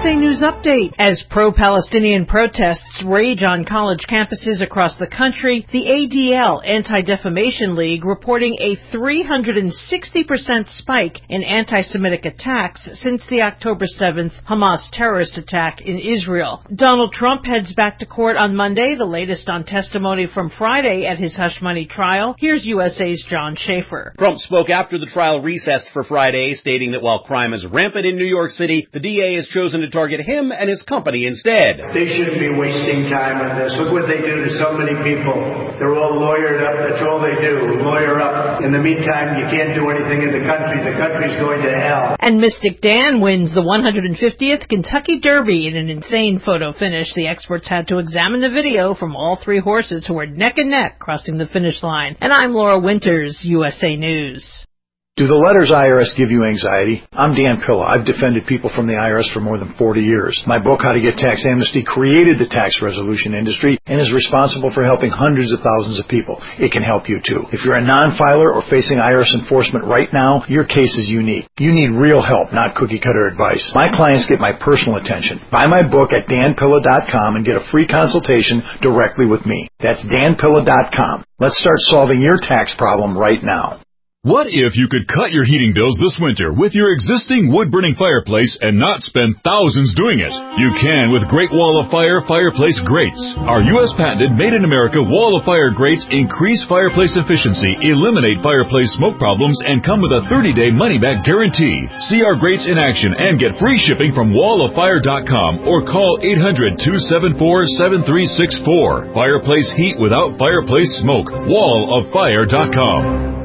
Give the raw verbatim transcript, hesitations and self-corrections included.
A News Update. As pro-Palestinian protests rage on college campuses across the country, the A D L, Anti-Defamation League, reporting a three hundred sixty percent spike in anti-Semitic attacks since the October seventh Hamas terrorist attack in Israel. Donald Trump heads back to court on Monday, the latest on testimony from Friday at his hush money trial. Here's U S A's John Schaefer. Trump spoke after the trial recessed for Friday, stating that while crime is rampant in New York City, the D A has chosen to target him and his company instead. They shouldn't be wasting time on this. Look what they do to so many people. They're all lawyered up. That's all they do, lawyer up. In the meantime, you can't do anything in the country. The country's going to hell. And Mystic Dan wins the one hundred fiftieth Kentucky Derby in an insane photo finish. The experts had to examine the video from all three horses who were neck and neck crossing the finish line. And I'm Laura Winters, U S A News. Do the letters I R S give you anxiety? I'm Dan Pilla. I've defended people from the I R S for more than forty years. My book, How to Get Tax Amnesty, created the tax resolution industry and is responsible for helping hundreds of thousands of people. It can help you too. If you're a non-filer or facing I R S enforcement right now, your case is unique. You need real help, not cookie-cutter advice. My clients get my personal attention. Buy my book at dan pilla dot com and get a free consultation directly with me. That's dan pilla dot com. Let's start solving your tax problem right now. What if you could cut your heating bills this winter with your existing wood-burning fireplace and not spend thousands doing it? You can with Great Wall of Fire fireplace grates. Our U S patented made-in-America Wall of Fire grates increase fireplace efficiency, eliminate fireplace smoke problems, and come with a thirty-day money-back guarantee. See our grates in action and get free shipping from wall of fire dot com or call eight hundred, two seven four, seven three six four. Fireplace heat without fireplace smoke. wall of fire dot com.